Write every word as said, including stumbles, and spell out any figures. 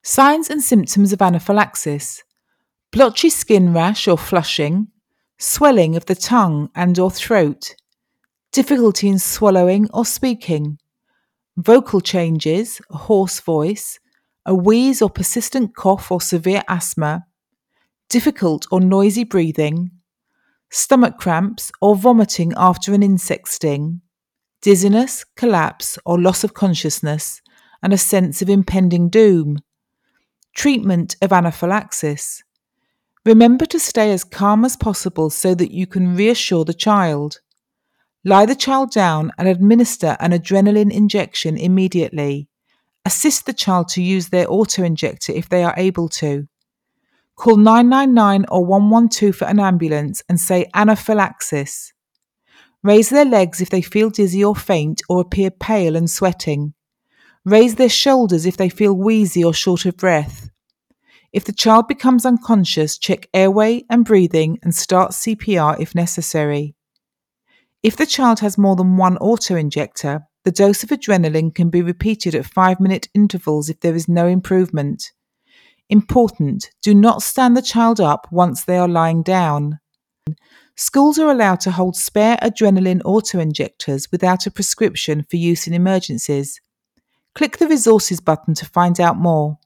Signs and symptoms of anaphylaxis: blotchy skin rash or flushing, swelling of the tongue and or throat, difficulty in swallowing or speaking, vocal changes, a hoarse voice, a wheeze or persistent cough or severe asthma, difficult or noisy breathing, stomach cramps or vomiting after an insect sting, dizziness, collapse or loss of consciousness, and a sense of impending doom. Treatment of anaphylaxis: remember to stay as calm as possible so that you can reassure the child. Lie the child down and administer an adrenaline injection immediately. Assist the child to use their autoinjector if they are able to. Call nine nine nine or one one two for an ambulance and say anaphylaxis. Raise their legs if they feel dizzy or faint or appear pale and sweating. Raise their shoulders if they feel wheezy or short of breath. If the child becomes unconscious, check airway and breathing and start C P R if necessary. If the child has more than one autoinjector, the dose of adrenaline can be repeated at five-minute intervals if there is no improvement. Important: do not stand the child up once they are lying down. Schools are allowed to hold spare adrenaline autoinjectors without a prescription for use in emergencies. Click the resources button to find out more.